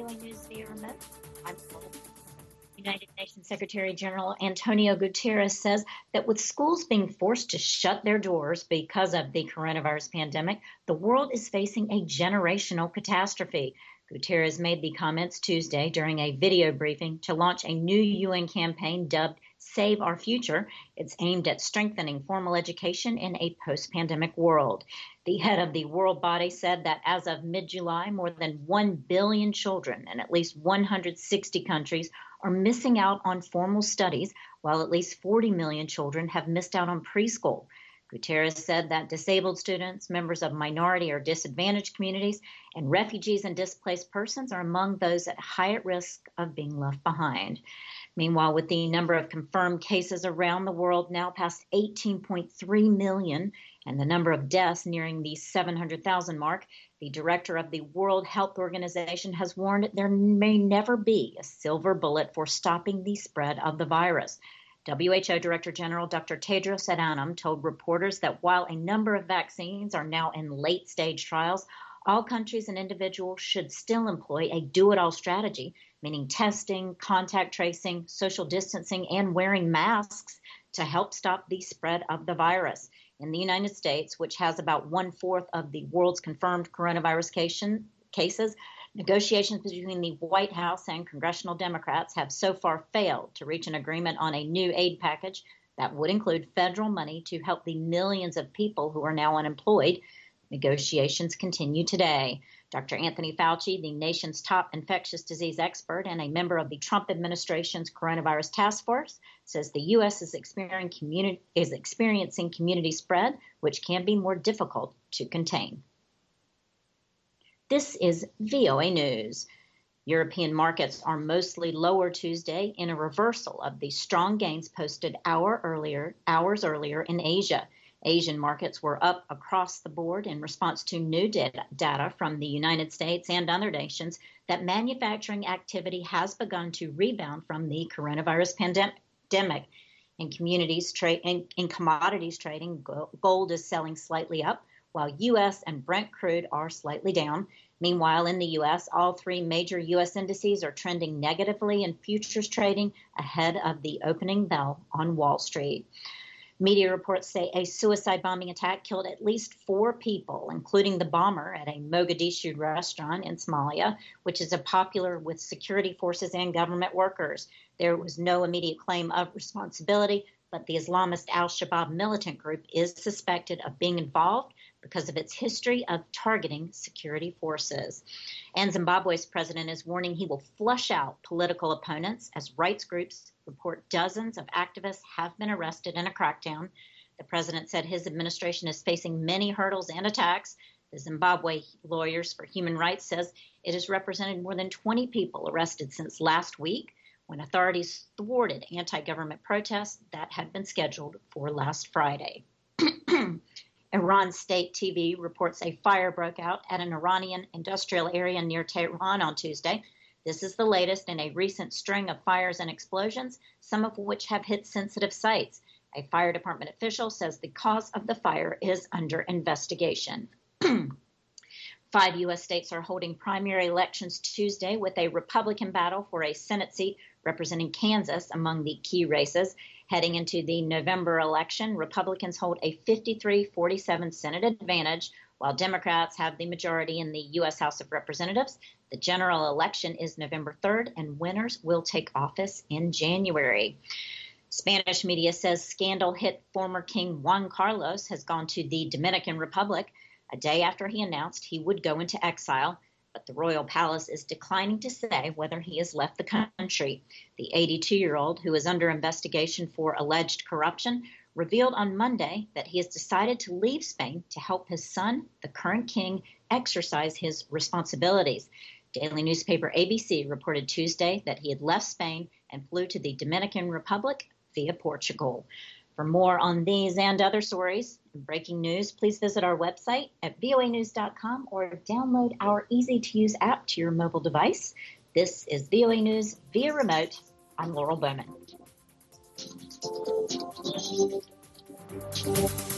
VOA News via remote. I'm United Nations Secretary General Antonio Guterres says that with schools being forced to shut their doors because of the coronavirus pandemic, the world is facing a generational catastrophe. Guterres made the comments Tuesday during a video briefing to launch a new UN campaign dubbed Save Our Future. It's aimed at strengthening formal education in a post-pandemic world. The head of the world body said that as of mid-July, more than 1 billion children in at least 160 countries are missing out on formal studies, while at least 40 million children have missed out on preschool. Guterres said that disabled students, members of minority or disadvantaged communities, and refugees and displaced persons are among those at high risk of being left behind. Meanwhile, with the number of confirmed cases around the world now past 18.3 million and the number of deaths nearing the 700,000 mark, the director of the World Health Organization has warned there may never be a silver bullet for stopping the spread of the virus. WHO Director General Dr. Tedros Adhanom told reporters that while a number of vaccines are now in late-stage trials, all countries and individuals should still employ a do-it-all strategy, meaning testing, contact tracing, social distancing, and wearing masks to help stop the spread of the virus. In the United States, which has about 1/4 of the world's confirmed coronavirus cases, negotiations between the White House and congressional Democrats have so far failed to reach an agreement on a new aid package that would include federal money to help the millions of people who are now unemployed. Negotiations continue today. Dr. Anthony Fauci, the nation's top infectious disease expert and a member of the Trump administration's coronavirus task force, says the U.S. is experiencing community spread, which can be more difficult to contain. This is VOA News. European markets are mostly lower Tuesday in a reversal of the strong gains posted hours earlier in Asia. Asian markets were up across the board in response to new data from the United States and other nations that manufacturing activity has begun to rebound from the coronavirus pandemic. In commodities trading, gold is selling slightly up, while U.S. and Brent crude are slightly down. Meanwhile, in the U.S., all three major U.S. indices are trending negatively in futures trading ahead of the opening bell on Wall Street. Media reports say a suicide bombing attack killed at least 4 people, including the bomber at a Mogadishu restaurant in Somalia, which is popular with security forces and government workers. There was no immediate claim of responsibility, but the Islamist al-Shabaab militant group is suspected of being involved because of its history of targeting security forces. And Zimbabwe's president is warning he will flush out political opponents as rights groups report dozens of activists have been arrested in a crackdown. The president said his administration is facing many hurdles and attacks. The Zimbabwe Lawyers for Human Rights says it has represented more than 20 people arrested since last week, when authorities thwarted anti-government protests that had been scheduled for last Friday. Iran State TV reports a fire broke out at an Iranian industrial area near Tehran on Tuesday. This is the latest in a recent string of fires and explosions, some of which have hit sensitive sites. A fire department official says the cause of the fire is under investigation. 5 U.S. states are holding primary elections Tuesday with a Republican battle for a Senate seat representing Kansas among the key races. Heading into the November election, Republicans hold a 53-47 Senate advantage, while Democrats have the majority in the U.S. House of Representatives. The general election is November 3rd, and winners will take office in January. Spanish media says scandal-hit former King Juan Carlos has gone to the Dominican Republic a day after he announced he would go into exile, but the royal palace is declining to say whether he has left the country. The 82-year-old, who is under investigation for alleged corruption, revealed on Monday that he has decided to leave Spain to help his son, the current king, exercise his responsibilities. Daily newspaper ABC reported Tuesday that he had left Spain and flew to the Dominican Republic via Portugal. For more on these and other stories and breaking news, please visit our website at voanews.com or download our easy-to-use app to your mobile device. This is VOA News via remote. I'm Laurel Bowman.